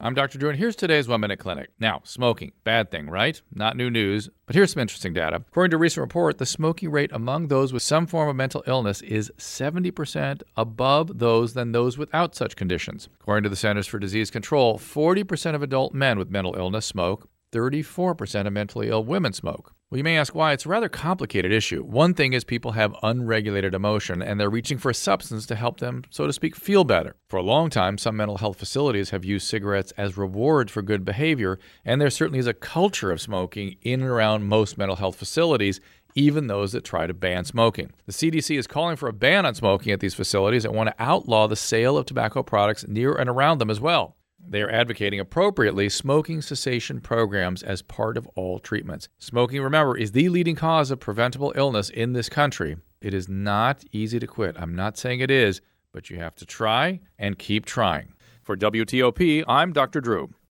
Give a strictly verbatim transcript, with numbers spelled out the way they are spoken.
I'm Doctor Drew, and here's today's One Minute Clinic. Now, smoking, bad thing, right? Not new news, but here's some interesting data. According to a recent report, the smoking rate among those with some form of mental illness is seventy percent above those than those without such conditions. According to the Centers for Disease Control, forty percent of adult men with mental illness smoke, thirty-four percent of mentally ill women smoke. Well, you may ask why. It's a rather complicated issue. One thing is people have unregulated emotion, and they're reaching for a substance to help them, so to speak, feel better. For a long time, some mental health facilities have used cigarettes as reward for good behavior, and there certainly is a culture of smoking in and around most mental health facilities, even those that try to ban smoking. The C D C is calling for a ban on smoking at these facilities and want to outlaw the sale of tobacco products near and around them as well. They are advocating appropriately smoking cessation programs as part of all treatments. Smoking, remember, is the leading cause of preventable illness in this country. It is not easy to quit. I'm not saying it is, but you have to try and keep trying. For W T O P, I'm Doctor Drew.